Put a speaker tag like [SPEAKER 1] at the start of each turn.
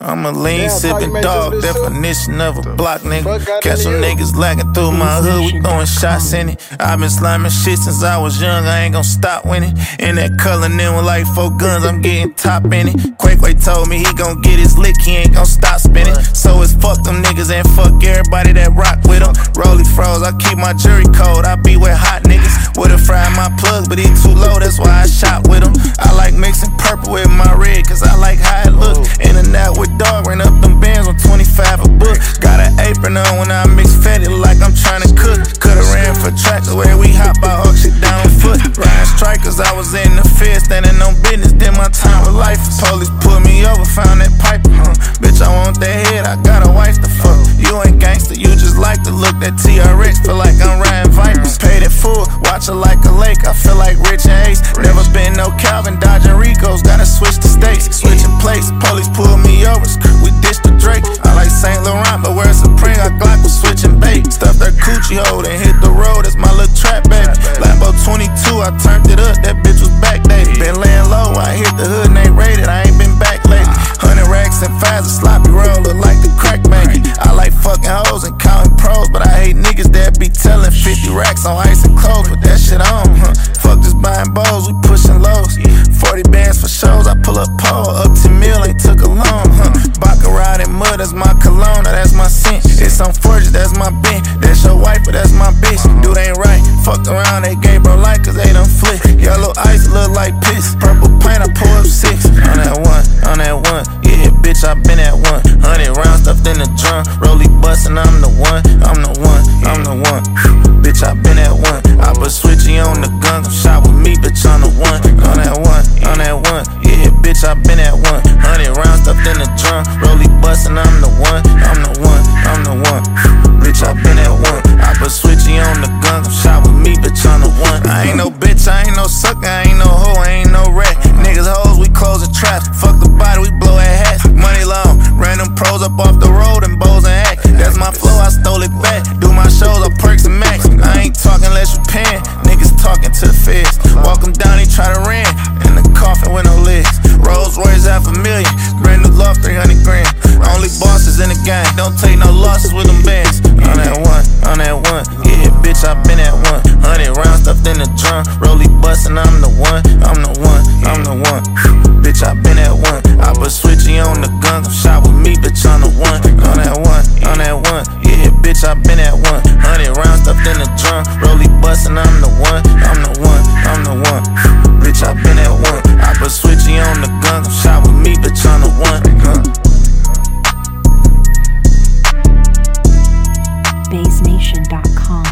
[SPEAKER 1] I'm a lean sipping dog, definition of a block nigga. Catch some niggas lagging through my hood, we throwing shots in it. I been sliming shit since I was young, I ain't gon' stop winning. In that color, then with like 4 guns, I'm getting top in it. Quakeway told me he gon' get his lick, he ain't gon' stop spinning. So it's fuck them niggas and fuck everybody that rock with them. Rolly froze, I keep my jury cold, I be with hot niggas. Would've fried my plug, but he too low, that's why I shot with him. I like mixing purple with my red, cause I like how it look. In and out with dog, ran up them bands on 25 a book. Got an apron on when I mix fatty, like I'm tryna cook. Coulda ran for tractor where we hop, I hawk shit down on foot. Riding strikers, I was in the field, standing on business, then my time with life. Police pulled me over, found that pipe, bitch, I want that head, I got a wife to fuck. You ain't gangster, you just like to look. That TRX, feel like I'm riding Vipers. Paid it full, watch it like a lake, I feel like Rich and Ace. Never been no Calvin, dodging Ricos, gotta switch the states. Switching place, police pulled me over, we ditched the Drake. I like Saint Laurent, but where's Supreme? I Glock was switching bait. Stuff that coochie hole, then hit the road, that's my little trap baby. Lambo 22, I turned it up, that bitch was backdated. Been laying low, I hit the hood and they raided, I ain't been back lately. 100 racks and fives, a sloppy roll, look like the crack baby. I like fucking hoes and counting pros, but I hate niggas that be telling 50 racks on ice and clothes, put that shit on, Fuck just buying bows, we pushing lows. 40 bands for shows, I pull up pole, up to mil, ain't took a loan, Baccarat and mud, that's my cologne, that's my scent. It's on Forge, that's my bent. That's your wife, but that's my bitch. Dude ain't right, fucked around, they gave bro light, cause they done flip. Yellow ice look like piss, purple paint, I pull up 6. On that one, yeah, bitch, I been at 100 rounds stuffed in the drum. Rolly bustin', I'm the one. Bitch, I been at 1. I put switchy on the gun, come shot with me, bitch, on the one. On that one, yeah, bitch, I been at 100 rounds stuffed in the drum. Rolly bustin', I'm the one. Bitch, I been at 1. I put switchy on the gun, come shot with me, bitch, on the one. I ain't no bitch, I ain't no sucker, I ain't no hoe, I ain't no rat. Niggas hoes, we closing traps. Fuck the body, we blow at hats. Money long, random pros up off the road and bows and act. That's my flow, I stole it back. Do my shows on Perks and Max. I ain't talking unless you paying. Niggas talking to the feds. Walk him down, he try to ran. In the coffin with no legs. Rolls Royce $500,000. Brand new loft, 300 grand. Only bosses in the gang. Don't take no losses with them bands. On that one, yeah, bitch, I been at 100 rounds stuffed in the drum. Rolly bustin', I'm the one. Bitch, I been at 1. I put switchy on the gun, come shot with me, bitch, on the one. On that one, yeah, bitch, I been at 100 rounds stuffed in the drum. Rolly bustin', I'm the one. Bitch, I been at 1. I put switchy on the gun, come shot with me, bitch, on the one.
[SPEAKER 2] BaseNation.com